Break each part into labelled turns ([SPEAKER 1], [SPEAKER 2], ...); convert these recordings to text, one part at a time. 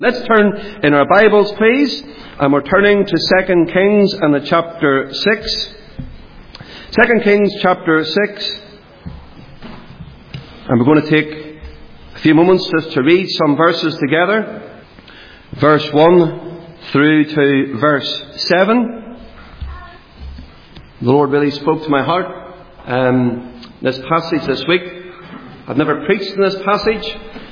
[SPEAKER 1] Let's turn in our Bibles, please, and we're turning to 2 Kings and the chapter 6. 2 Kings chapter 6. And we're going to take a few moments just to read some verses together. Verse 1 through to verse 7. The Lord really spoke to my heart this passage this week. I've never preached in this passage,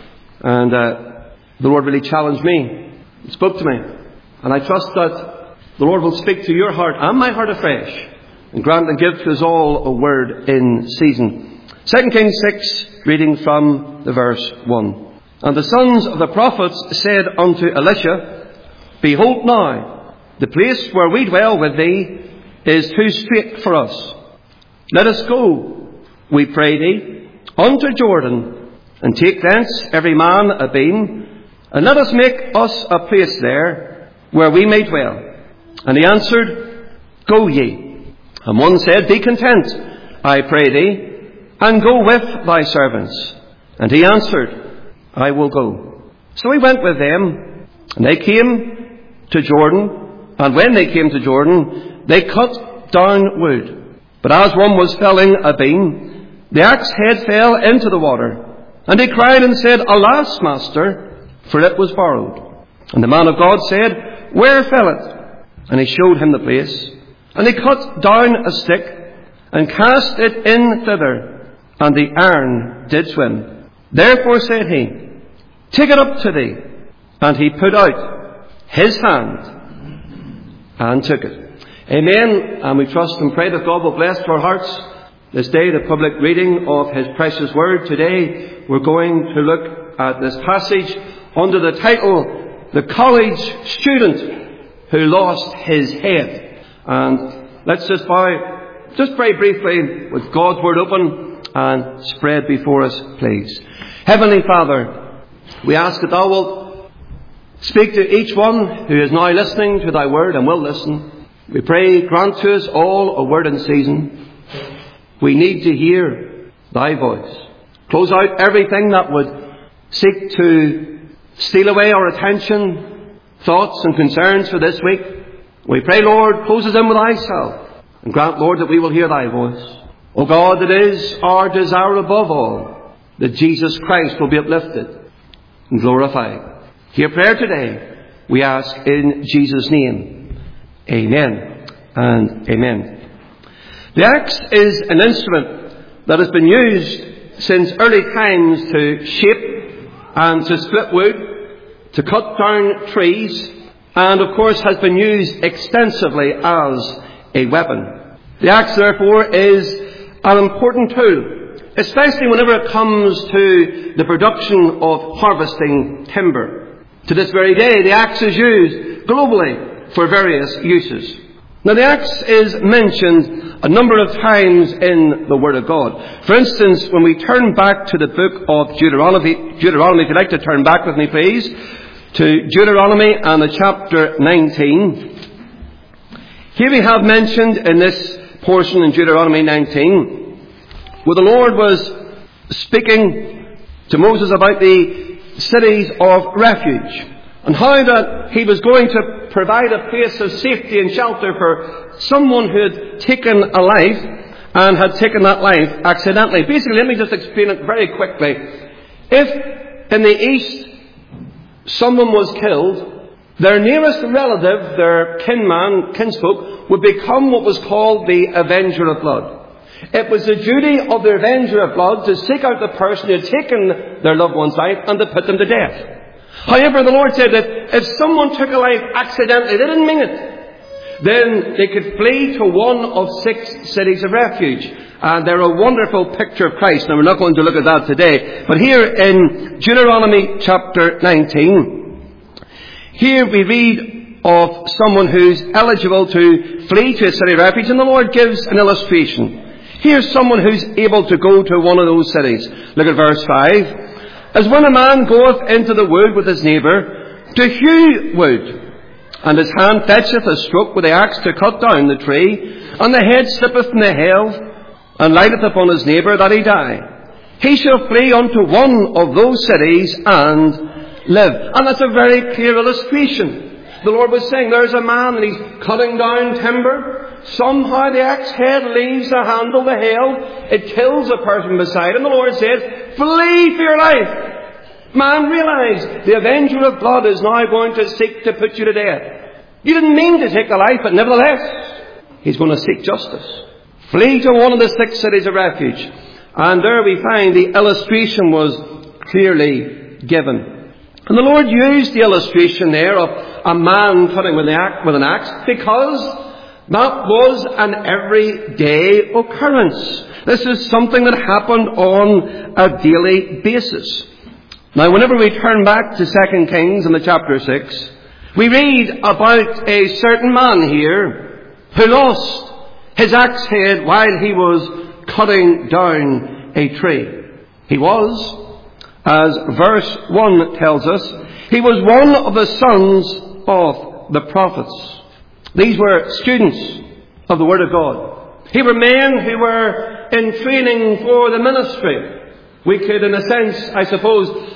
[SPEAKER 1] and the Lord really challenged me. He spoke to me. And I trust that the Lord will speak to your heart and my heart afresh, and grant and give to us all a word in season. 2 Kings 6, reading from the verse 1. And the sons of the prophets said unto Elisha, Behold now, the place where we dwell with thee is too strait for us. Let us go, we pray thee, unto Jordan, and take thence every man a beam, and let us make us a place there, where we may dwell. And he answered, Go ye. And one said, Be content, I pray thee, and go with thy servants. And he answered, I will go. So he went with them, and they came to Jordan. And when they came to Jordan, they cut down wood. But as one was felling a beam, the axe head fell into the water. And he cried and said, Alas, master, for it was borrowed. And the man of God said, Where fell it? And he showed him the place. And he cut down a stick, and cast it in thither, and the iron did swim. Therefore said he, Take it up to thee. And he put out his hand, and took it. Amen. And we trust and pray that God will bless our hearts this day, the public reading of his precious word. Today we're going to look at this passage under the title, The College Student Who Lost His Head. And let's just pray briefly with God's word open and spread before us, please. Heavenly Father, we ask that thou wilt speak to each one who is now listening to thy word and will listen. We pray, grant to us all a word in season. We need to hear thy voice. Close out everything that would seek to steal away our attention, thoughts and concerns for this week. We pray, Lord, close us in with thyself, and grant, Lord, that we will hear thy voice. O God, it is our desire above all that Jesus Christ will be uplifted and glorified. Hear prayer today, we ask in Jesus' name. Amen and amen. The axe is an instrument that has been used since early times to shape and to split wood, to cut down trees, and of course has been used extensively as a weapon. The axe, therefore, is an important tool, especially whenever it comes to the production of harvesting timber. To this very day, the axe is used globally for various uses. Now, the axe is mentioned a number of times in the Word of God. For instance, when we turn back to the book of Deuteronomy, if you'd like to turn back with me, please, to Deuteronomy and the chapter 19. Here we have mentioned in this portion in Deuteronomy 19, where the Lord was speaking to Moses about the cities of refuge, and how that he was going to provide a place of safety and shelter for someone who had taken a life and had taken that life accidentally. Basically, let me just explain it very quickly. If in the East someone was killed, their nearest relative, their kinsfolk, would become what was called the Avenger of Blood. It was the duty of the Avenger of Blood to seek out the person who had taken their loved one's life and to put them to death. However, the Lord said that if someone took a life accidentally, they didn't mean it, then they could flee to one of 6 cities of refuge. And they're a wonderful picture of Christ. Now, we're not going to look at that today. But here in Deuteronomy chapter 19, here we read of someone who's eligible to flee to a city of refuge. And the Lord gives an illustration. Here's someone who's able to go to one of those cities. Look at verse 5. As when a man goeth into the wood with his neighbour to hew wood, and his hand fetcheth a stroke with the axe to cut down the tree, and the head slippeth in the helve, and lighteth upon his neighbour that he die. He shall flee unto one of those cities, and live. And that's a very clear illustration. The Lord was saying, there's a man and he's cutting down timber. Somehow the axe head leaves the handle, the helve. It kills a person beside him. The Lord says, flee for your life. Man, realize the avenger of blood is now going to seek to put you to death. You didn't mean to take the life, but nevertheless, he's going to seek justice. Flee to one of the 6 cities of refuge. And there we find the illustration was clearly given. And the Lord used the illustration there of a man cutting with an axe because that was an everyday occurrence. This is something that happened on a daily basis. Now, whenever we turn back to 2 Kings in the chapter 6, we read about a certain man here who lost his axe head while he was cutting down a tree. He was, as verse 1 tells us, he was one of the sons of the prophets. These were students of the Word of God. They were men who were in training for the ministry. We could, in a sense, I suppose,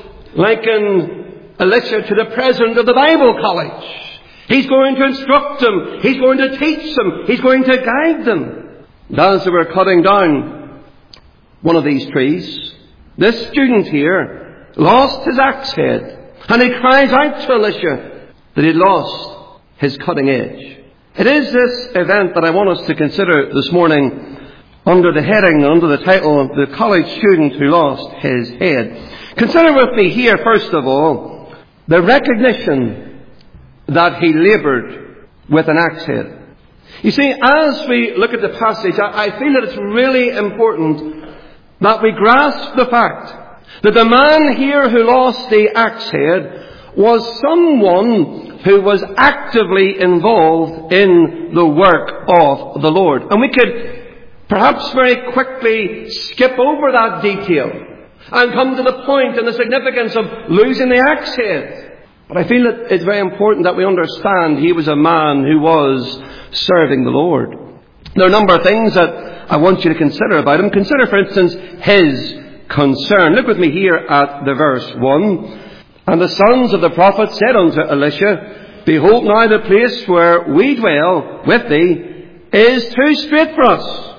[SPEAKER 1] liken Elisha to the president of the Bible College. He's going to instruct them. He's going to teach them. He's going to guide them. And as they were cutting down one of these trees, this student here lost his axe head. And he cries out to Elisha that he'd lost his cutting edge. It is this event that I want us to consider this morning under the heading, under the title of the college student who lost his head. Consider with me here, first of all, the recognition that he laboured with an axe head. You see, as we look at the passage, I feel that it's really important that we grasp the fact that the man here who lost the axe head was someone who was actively involved in the work of the Lord. And we could perhaps very quickly skip over that detail and come to the point and the significance of losing the axe head. But I feel that it's very important that we understand he was a man who was serving the Lord. There are a number of things that I want you to consider about him. Consider, for instance, his concern. Look with me here at the verse 1. And the sons of the prophet said unto Elisha, Behold, now the place where we dwell with thee is too strait for us.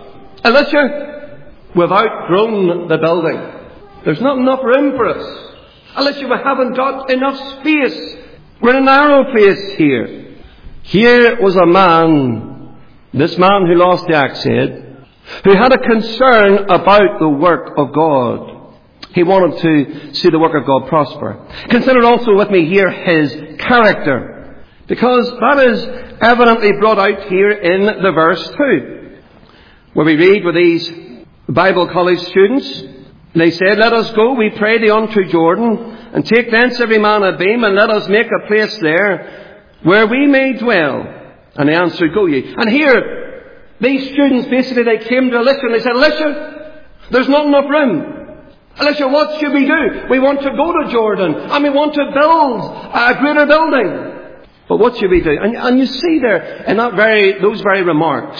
[SPEAKER 1] Elisha, we've outgrown the building. There's not enough room for us. Elisha, we haven't got enough space. We're in a narrow place here. Here was a man, this man who lost the axe head, who had a concern about the work of God. He wanted to see the work of God prosper. Consider also with me here his character, because that is evidently brought out here in the verse 2, where we read with these Bible college students, they said, Let us go, we pray thee, unto Jordan, and take thence every man a beam, and let us make a place there where we may dwell. And they answered, Go ye. And here, these students, basically, they came to Elisha and they said, Elisha, there's not enough room. Elisha, what should we do? We want to go to Jordan, and we want to build a greater building. But what should we do? And you see there, in those very remarks,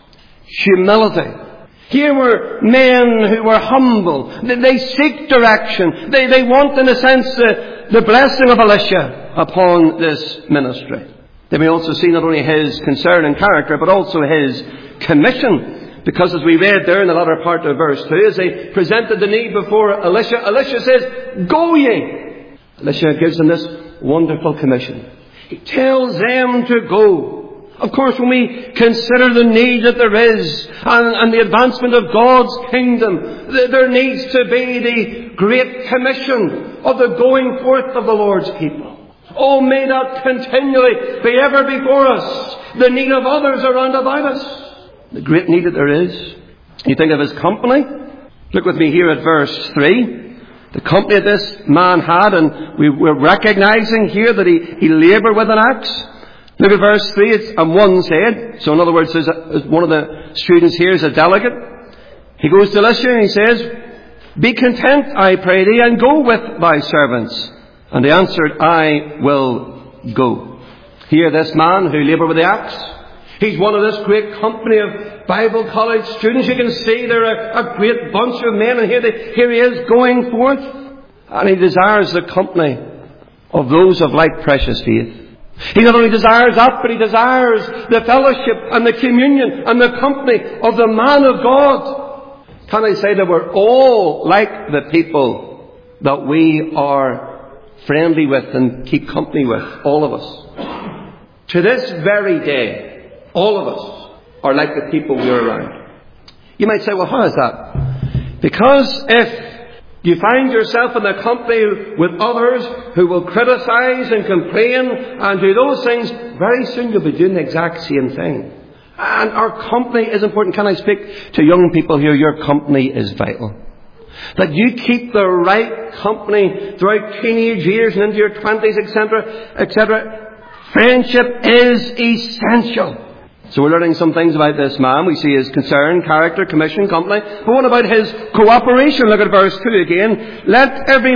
[SPEAKER 1] humility. Here were men who were humble. They seek direction. They want, in a sense, the blessing of Elisha upon this ministry. They may also see not only his concern and character, but also his commission. Because as we read there in the latter part of verse 2, as they presented the need before Elisha, Elisha says, Go ye. Elisha gives them this wonderful commission. He tells them to go. Of course, when we consider the need that there is and the advancement of God's kingdom, there needs to be the great commission of the going forth of the Lord's people. Oh, may that continually be ever before us. The need of others around about us. The great need that there is. You think of his company. Look with me here at verse 3. The company that this man had, and we're recognizing here that he laboured with an axe. Look at verse 3. And one said, so in other words, one of the students here is a delegate. He goes to Elisha and he says, Be content, I pray thee, and go with thy servants. And he answered, I will go. Here this man who laboured with the axe, he's one of this great company of Bible college students. You can see they're a great bunch of men, and here he is going forth, and he desires the company of those of like precious faith. He not only desires that, but he desires the fellowship and the communion and the company of the man of God. Can I say that we're all like the people that we are friendly with and keep company with, all of us. To this very day, all of us are like the people we're around. You might say, well, how is that? Because if you find yourself in the company with others who will criticize and complain and do those things, very soon you'll be doing the exact same thing. And our company is important. Can I speak to young people here? Your company is vital. That you keep the right company throughout teenage years and into your 20s, etc., etc. Friendship is essential. So we're learning some things about this man. We see his concern, character, commission, company. But what about his cooperation? Look at verse 2 again. Let every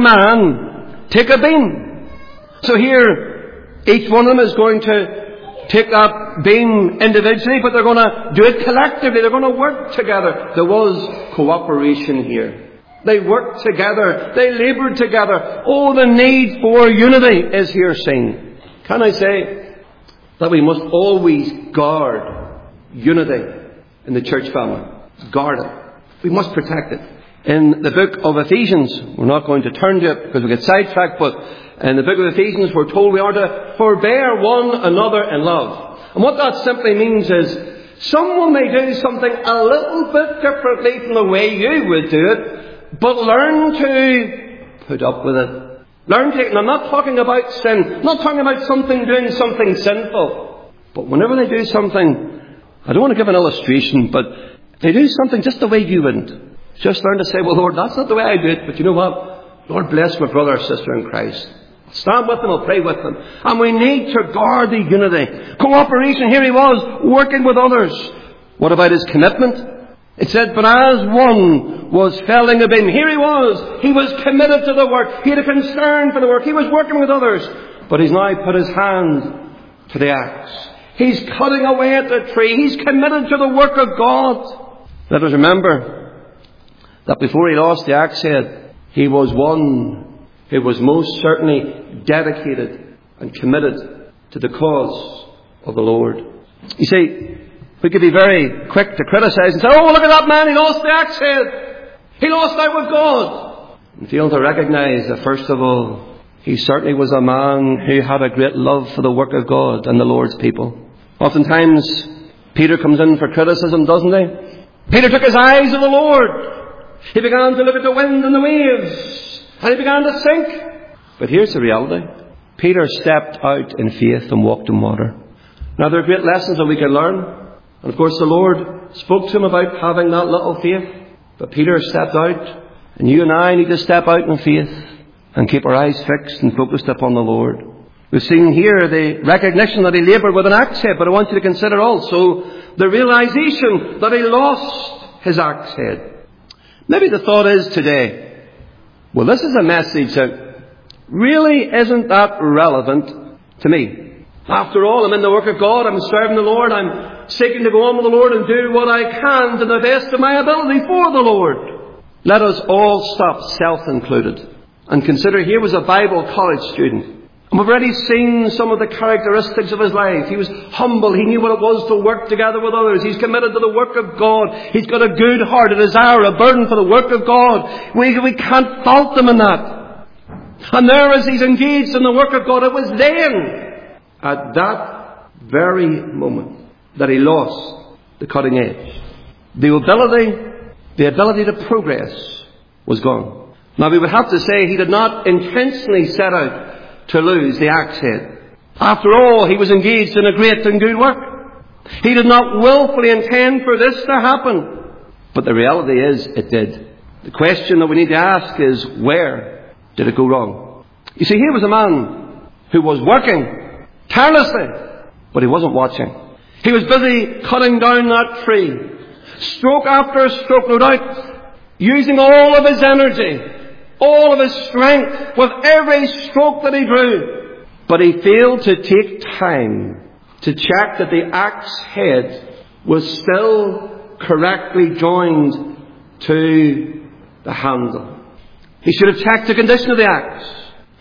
[SPEAKER 1] man take a beam. So here, each one of them is going to take that beam individually, but they're going to do it collectively. They're going to work together. There was cooperation here. They worked together. They laboured together. Oh, the need for unity is here seen. Can I say that we must always guard unity in the church family? Guard it. We must protect it. In the book of Ephesians, we're not going to turn to it because we get sidetracked, but in the book of Ephesians we're told we are to forbear one another in love. And what that simply means is someone may do something a little bit differently from the way you would do it, but learn to put up with it. Learn to, and I'm not talking about sin, I'm not talking about doing something sinful. But whenever they do something, I don't want to give an illustration, but they do something just the way you wouldn't. Just learn to say, well, Lord, that's not the way I do it, but you know what? Lord, bless my brother or sister in Christ. I'll stand with them, I'll pray with them. And we need to guard the unity. Cooperation, here he was, working with others. What about his commitment? It said, but as one was felling a beam, here he was committed to the work, he had a concern for the work, he was working with others, but he's now put his hand to the axe. He's cutting away at the tree, he's committed to the work of God. Let us remember that before he lost the axe head, he was one who was most certainly dedicated and committed to the cause of the Lord. You see, we could be very quick to criticize and say, oh, look at that man, he lost the axe head. He lost out with God. And fail to recognize that, first of all, he certainly was a man who had a great love for the work of God and the Lord's people. Oftentimes, Peter comes in for criticism, doesn't he? Peter took his eyes of the Lord. He began to look at the wind and the waves, and he began to sink. But here's the reality. Peter stepped out in faith and walked in water. Now, there are great lessons that we can learn. And of course the Lord spoke to him about having that little faith. But Peter stepped out. And you and I need to step out in faith and keep our eyes fixed and focused upon the Lord. We've seen here the recognition that he laboured with an axe head. But I want you to consider also the realization that he lost his axe head. Maybe the thought is today, well, this is a message that really isn't that relevant to me. After all, I'm in the work of God, I'm serving the Lord, I'm seeking to go on with the Lord and do what I can to the best of my ability for the Lord. Let us all stop, self-included, and consider here was a Bible college student. And we've already seen some of the characteristics of his life. He was humble, he knew what it was to work together with others. He's committed to the work of God. He's got a good heart, a desire, a burden for the work of God. We can't fault him in that. And there as he's engaged in the work of God, it was then, at that very moment, that he lost the cutting edge. The ability to progress was gone. Now we would have to say he did not intentionally set out to lose the axe head. After all, he was engaged in a great and good work. He did not willfully intend for this to happen. But the reality is, it did. The question that we need to ask is, where did it go wrong? You see, here was a man who was working tirelessly, but he wasn't watching. He was busy cutting down that tree, stroke after stroke, no doubt, using all of his energy, all of his strength, with every stroke that he drew. But he failed to take time to check that the axe head was still correctly joined to the handle. He should have checked the condition of the axe.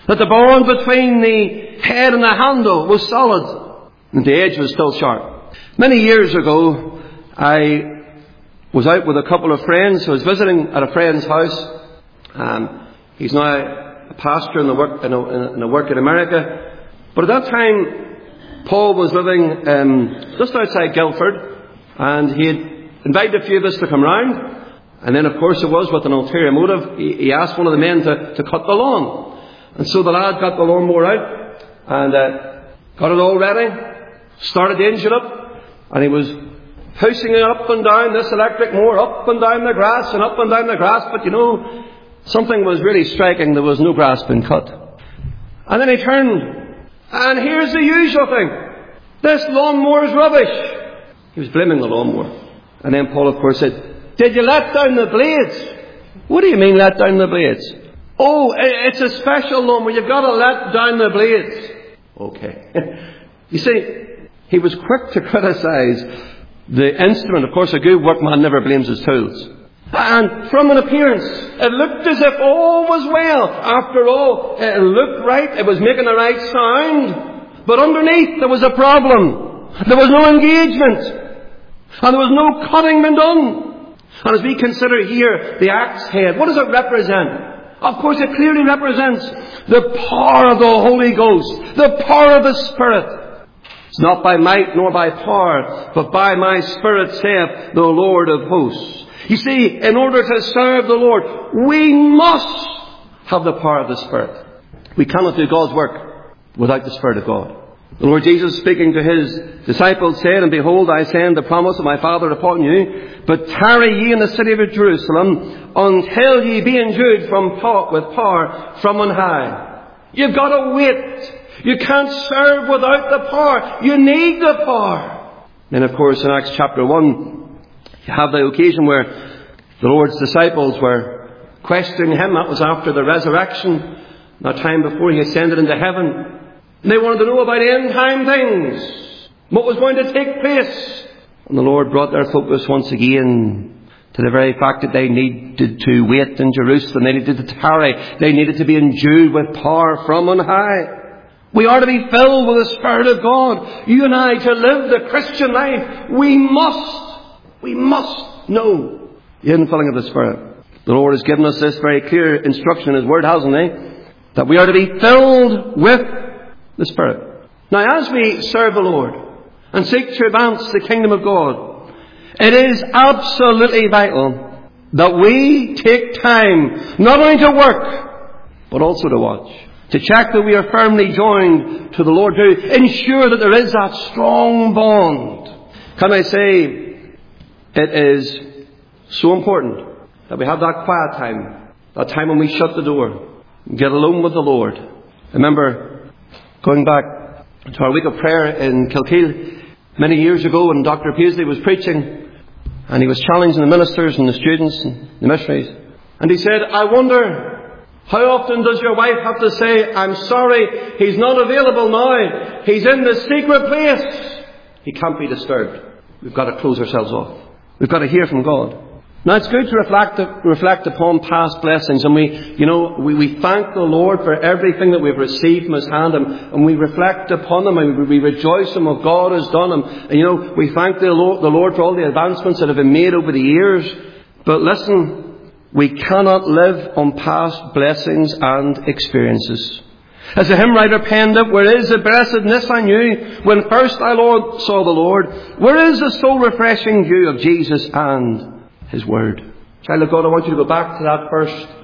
[SPEAKER 1] That the bond between the head and the handle was solid. And the edge was still sharp. Many years ago, I was out with a couple of friends. I was visiting at a friend's house. He's now a pastor in a work in America. But at that time, Paul was living just outside Guildford. And he had invited a few of us to come round. And then, of course, it was with an ulterior motive. He asked one of the men to cut the lawn. And so the lad got the lawnmower out and got it all ready, started the engine up, and he was pushing it up and down this electric mower, up and down the grass and up and down the grass. But something was really striking. There was no grass being cut. And then he turned, and here's the usual thing. This lawnmower is rubbish. He was blaming the lawnmower. And then Paul, of course, said, did you let down the blades? What do you mean let down the blades? Oh, it's a special lawnmower. You've got to let down the blades. Okay. You see, he was quick to criticize the instrument. Of course, a good workman never blames his tools. And from an appearance, it looked as if all was well. After all, it looked right. It was making the right sound. But underneath, there was a problem. There was no engagement. And there was no cutting being done. And as we consider here the axe head, what does it represent? Of course, it clearly represents the power of the Holy Ghost, the power of the Spirit. It's not by might nor by power, but by my Spirit saith the Lord of hosts. You see, in order to serve the Lord, we must have the power of the Spirit. We cannot do God's work without the Spirit of God. The Lord Jesus, speaking to His disciples, said, and behold, I send the promise of my Father upon you, but tarry ye in the city of Jerusalem until ye be endued with power from on high. You've got to wait. You can't serve without the power. You need the power. Then, of course, in Acts chapter 1, you have the occasion where the Lord's disciples were questioning Him. That was after the resurrection, that time before He ascended into heaven. And they wanted to know about end-time things, what was going to take place. And the Lord brought their focus once again to the very fact that they needed to wait in Jerusalem. They needed to tarry. They needed to be endued with power from on high. We are to be filled with the Spirit of God. You and I, to live the Christian life, we must know the infilling of the Spirit. The Lord has given us this very clear instruction in His Word, hasn't He? That we are to be filled with the Spirit. Now, as we serve the Lord and seek to advance the kingdom of God, it is absolutely vital that we take time not only to work, but also to watch. To check that we are firmly joined to the Lord, to ensure that there is that strong bond. Can I say, it is so important that we have that quiet time, that time when we shut the door and get alone with the Lord. Remember, going back to our week of prayer in Kilkeel many years ago when Dr. Paisley was preaching, and he was challenging the ministers and the students and the missionaries. And he said, I wonder, how often does your wife have to say, I'm sorry, he's not available now. He's in the secret place. He can't be disturbed. We've got to close ourselves off. We've got to hear from God. Now, it's good to reflect upon past blessings, and we thank the Lord for everything that we've received from His hand, and we reflect upon them, and we rejoice in what God has done, and we thank the Lord for all the advancements that have been made over the years. But listen, we cannot live on past blessings and experiences. As the hymn writer penned it, where is the blessedness I knew when first I saw the Lord? Where is the soul refreshing view of Jesus and His Word? Child of God, I want you to go back to that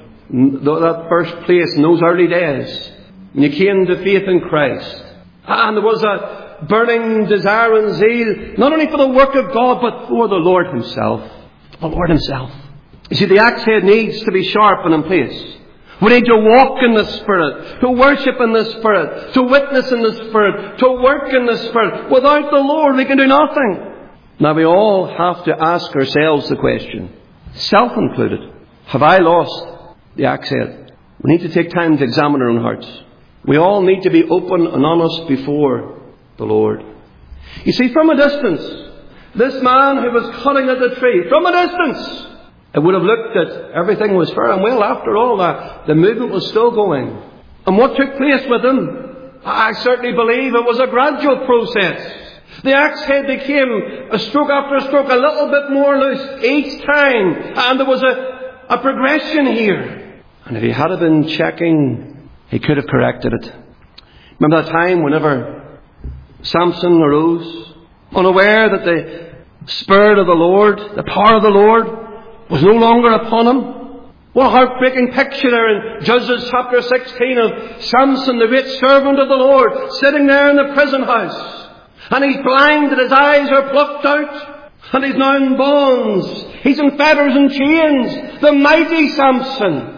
[SPEAKER 1] first place in those early days when you came to faith in Christ. And there was a burning desire and zeal, not only for the work of God, but for the Lord Himself. The Lord Himself. You see, the axe head needs to be sharp and in place. We need to walk in the Spirit, to worship in the Spirit, to witness in the Spirit, to work in the Spirit. Without the Lord, we can do nothing. Now, we all have to ask ourselves the question, self included, have I lost the axe head? We need to take time to examine our own hearts. We all need to be open and honest before the Lord. You see, from a distance, this man who was cutting at the tree, from a distance, it would have looked that everything was fair and well. After all, the movement was still going. And what took place with him? I certainly believe it was a gradual process. The axe head became, a stroke after stroke, a little bit more loose each time. And there was a progression here. And if he had been checking, he could have corrected it. Remember that time whenever Samson arose, unaware that the Spirit of the Lord, the power of the Lord, was no longer upon him? What a heartbreaking picture there in Judges chapter 16 of Samson, the great servant of the Lord, sitting there in the prison house. And he's blinded, his eyes are plucked out, and he's now in bonds. He's in fetters and chains. The mighty Samson.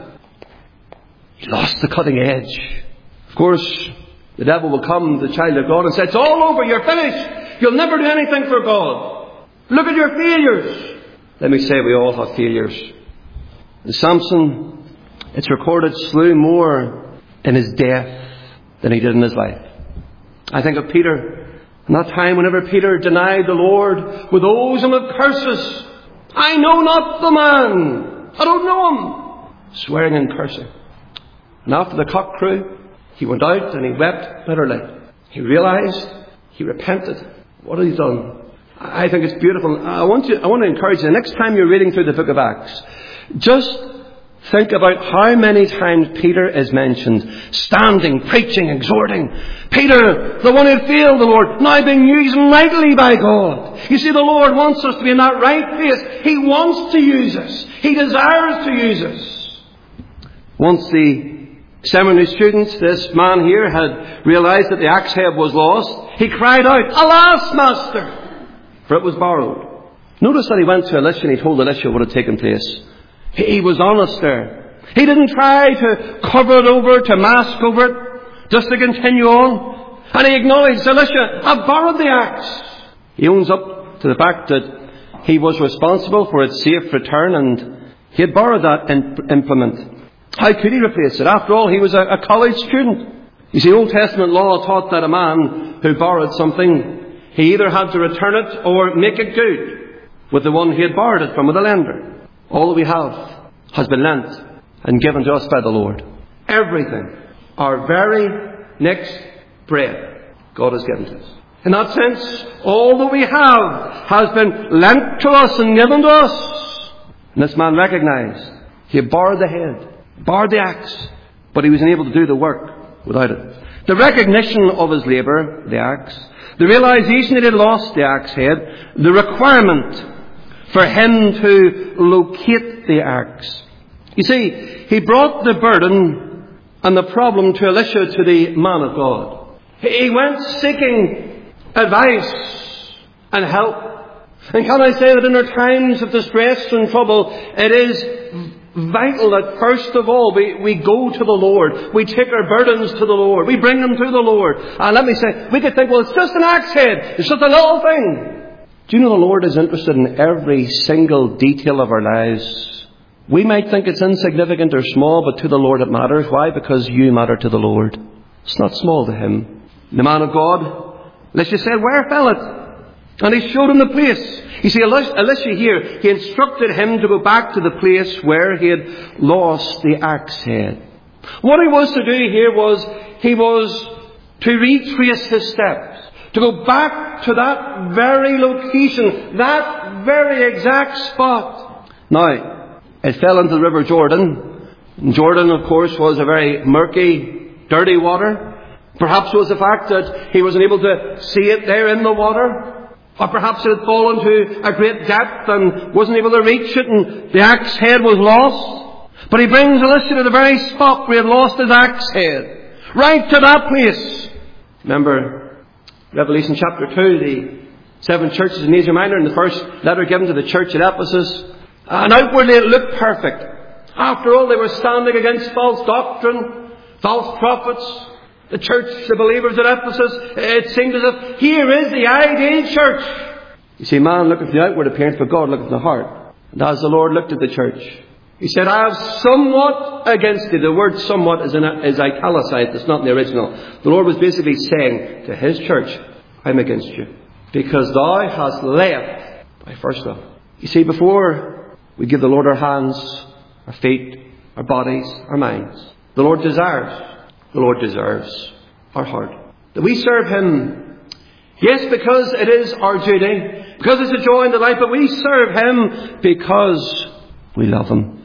[SPEAKER 1] He lost the cutting edge. Of course, the devil will come to the child of God and say, it's all over, you're finished. You'll never do anything for God. Look at your failures. Let me say, we all have failures. And Samson, it's recorded, slew more in his death than he did in his life. I think of Peter. In that time, whenever Peter denied the Lord with oaths and with curses, I know not the man. I don't know him. Swearing and cursing. And after the cock crew, he went out and he wept bitterly. He realized, he repented. What had he done? I think it's beautiful. I want to encourage you, the next time you're reading through the book of Acts, just think about how many times Peter is mentioned, standing, preaching, exhorting. Peter, the one who failed the Lord, now being used mightily by God. You see, the Lord wants us to be in that right place. He wants to use us. He desires to use us. Once the seminary students, this man here, had realized that the axe head was lost, he cried out, Alas, Master! For it was borrowed. Notice that he went to Elisha and he told Elisha what had taken place. He was honest there. He didn't try to cover it over, to mask over it, just to continue on. And he acknowledged, Elisha, I've borrowed the axe. He owns up to the fact that he was responsible for its safe return and he had borrowed that implement. How could he replace it? After all, he was a college student. You see, Old Testament law taught that a man who borrowed something, he either had to return it or make it good with the one he had borrowed it from, with the lender. All that we have has been lent and given to us by the Lord. Everything, our very next breath, God has given to us. In that sense, all that we have has been lent to us and given to us. And this man recognized he had borrowed the head, borrowed the axe, but he was unable to do the work without it. The recognition of his labour, the axe, the realization that he had lost the axe head, the requirement for him to locate the axe. You see, he brought the burden and the problem to Elisha, to the man of God. He went seeking advice and help. And can I say that in our times of distress and trouble, it is vital that first of all we go to the Lord. We take our burdens to the Lord. We bring them to the Lord. And let me say, we could think, well, it's just an axe head. It's just a little thing. Do you know the Lord is interested in every single detail of our lives? We might think it's insignificant or small, but to the Lord it matters. Why? Because you matter to the Lord. It's not small to Him. The man of God, Elisha said, where fell it? And he showed him the place. You see, Elisha here, he instructed him to go back to the place where he had lost the axe head. What he was to do here was, he was to retrace his steps. To go back to that very location, that very exact spot. Now, it fell into the River Jordan. And Jordan, of course, was a very murky, dirty water. Perhaps it was the fact that he wasn't able to see it there in the water. Or perhaps it had fallen to a great depth and wasn't able to reach it and the axe head was lost. But he brings Elisha to the very spot where he had lost his axe head. Right to that place. Remember, Revelation chapter 2, the 7 churches in Asia Minor, and the first letter given to the church at Ephesus. And outwardly it looked perfect. After all, they were standing against false doctrine, false prophets. The church, the believers at Ephesus, it seemed as if here is the ideal church. You see, man looketh at the outward appearance, but God looketh at the heart. And as the Lord looked at the church, He said, I have somewhat against thee. The word somewhat is italicized. It's not in the original. The Lord was basically saying to His church, I'm against you, because thou hast left thy first love. You see, before we give the Lord our hands, our feet, our bodies, our minds, the Lord desires the Lord deserves our heart. That we serve Him, yes, because it is our duty, because it's a joy in the life, but we serve Him because we love Him.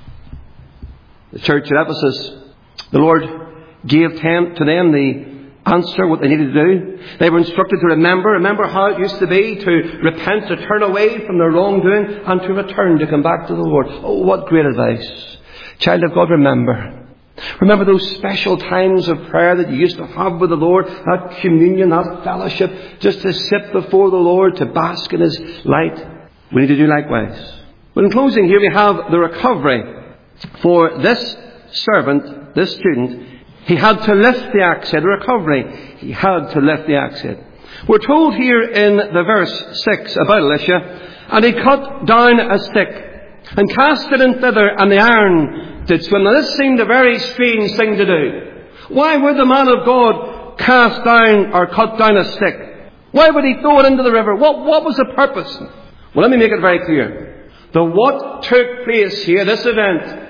[SPEAKER 1] The church at Ephesus, the Lord gave to them the answer, what they needed to do. They were instructed to remember how it used to be, to repent, to turn away from their wrongdoing, and to return, to come back to the Lord. Oh, what great advice. Child of God, remember. Remember those special times of prayer that you used to have with the Lord, that communion, that fellowship, just to sit before the Lord, to bask in His light. We need to do likewise. Well, in closing here we have the recovery for this servant, this student. He had to lift the axe head. Recovery. He had to lift the axe head. We're told here in the verse 6 about Elisha, and he cut down a stick and cast it in thither, and the iron did swim. Now this seemed a very strange thing to do. Why would the man of God cast down or cut down a stick? Why would he throw it into the river? What was the purpose? Well, let me make it very clear. What took place here, this event,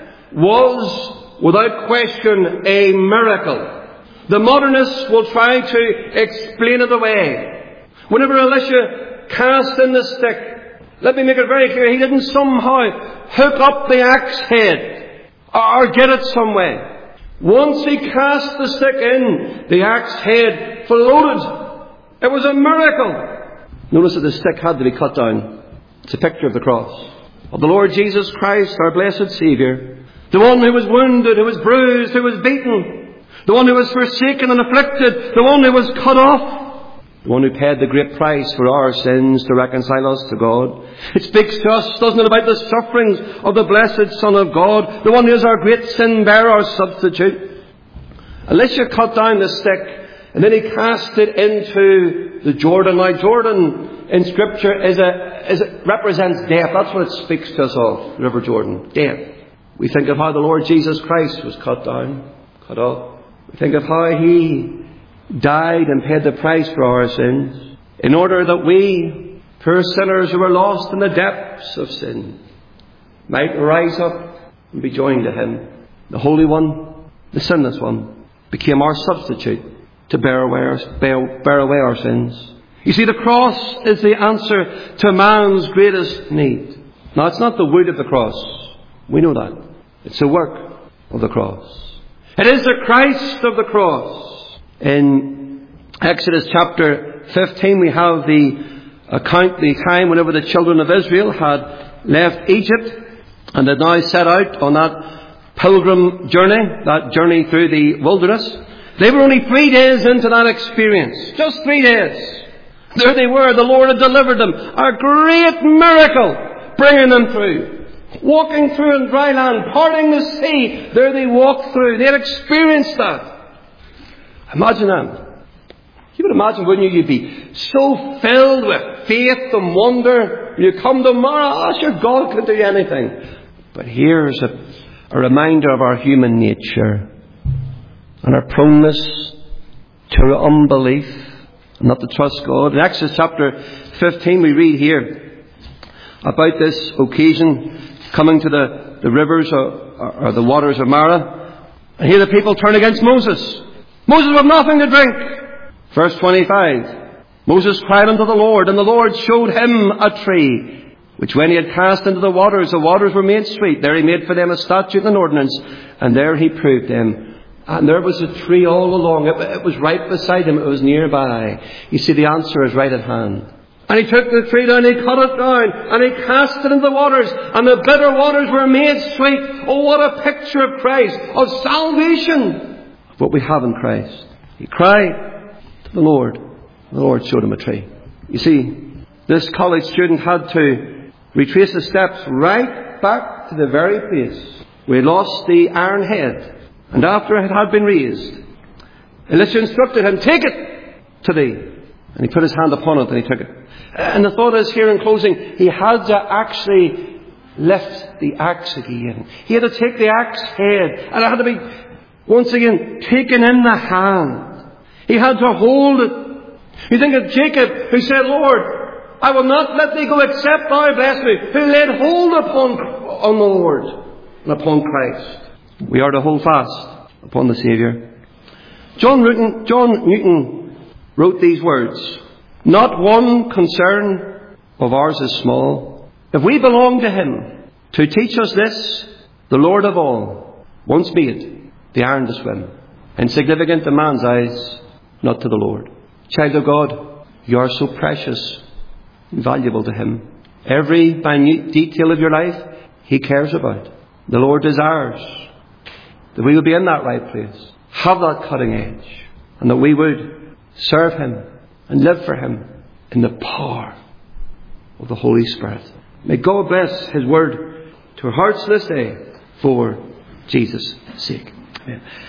[SPEAKER 1] was without question a miracle. The modernists will try to explain it away. Whenever Elisha cast in the stick, let me make it very clear, he didn't somehow hook up the axe head or get it some way. Once he cast the stick in, the axe head floated. It was a miracle. Notice that the stick had to be cut down. It's a picture of the cross of the Lord Jesus Christ, our blessed Saviour. The one who was wounded, who was bruised, who was beaten. The one who was forsaken and afflicted. The one who was cut off. The one who paid the great price for our sins to reconcile us to God. It speaks to us, doesn't it, about the sufferings of the blessed Son of God. The one who is our great sin bearer, our substitute. Elisha cut down the stick and then he cast it into the Jordan. Now Jordan in Scripture represents death. That's what it speaks to us of, River Jordan. Death. We think of how the Lord Jesus Christ was cut down, cut off. We think of how He died and paid the price for our sins, in order that we, poor sinners who were lost in the depths of sin, might rise up and be joined to Him. The Holy One, the Sinless One, became our substitute to bear away our sins. You see, the cross is the answer to man's greatest need. Now, it's not the wood of the cross. We know that. It's the work of the cross. It is the Christ of the cross. In Exodus chapter 15 we have the account, the time whenever the children of Israel had left Egypt and had now set out on that pilgrim journey, that journey through the wilderness. They were only 3 days into that experience. Just 3 days. There they were. The Lord had delivered them. A great miracle bringing them through. Walking through in dry land, parting the sea. There they walked through. They had experienced that. Imagine that. You would imagine, wouldn't you? You'd be so filled with faith and wonder. You come tomorrow, sure, God can do anything. But here's a reminder of our human nature and our proneness to unbelief and not to trust God. In Exodus chapter 15 we read here about this occasion, coming to the rivers or the waters of Marah. And here the people turn against Moses. Moses would have nothing to drink. Verse 25. Moses cried unto the Lord, and the Lord showed him a tree, which when he had cast into the waters were made sweet. There he made for them a statute and an ordinance, and there he proved them. And there was a tree all along. It was right beside him. It was nearby. You see, the answer is right at hand. And he took the tree down, he cut it down, and he cast it into the waters, and the bitter waters were made sweet. Oh, what a picture of Christ, of salvation, of what we have in Christ. He cried to the Lord, and the Lord showed him a tree. You see, this college student had to retrace the steps right back to the very place where he lost the iron head. And after it had been raised, Elisha instructed him, take it to thee. And he put his hand upon it and he took it. And the thought is here in closing, he had to actually lift the axe again. He had to take the axe head and it had to be, once again, taken in the hand. He had to hold it. You think of Jacob who said, Lord, I will not let thee go except thou bless me. Who laid hold on the Lord and upon Christ. We are to hold fast upon the Saviour. John Newton wrote these words, "Not one concern of ours is small. If we belong to him to teach us this, the Lord of all, once made the iron to swim. Insignificant in man's eyes, not to the Lord." Child of God, you are so precious and valuable to him. Every minute detail of your life he cares about. The Lord desires that we would be in that right place, have that cutting edge, and that we would serve him and live for him in the power of the Holy Spirit. May God bless his word to our hearts this day for Jesus' sake. Amen.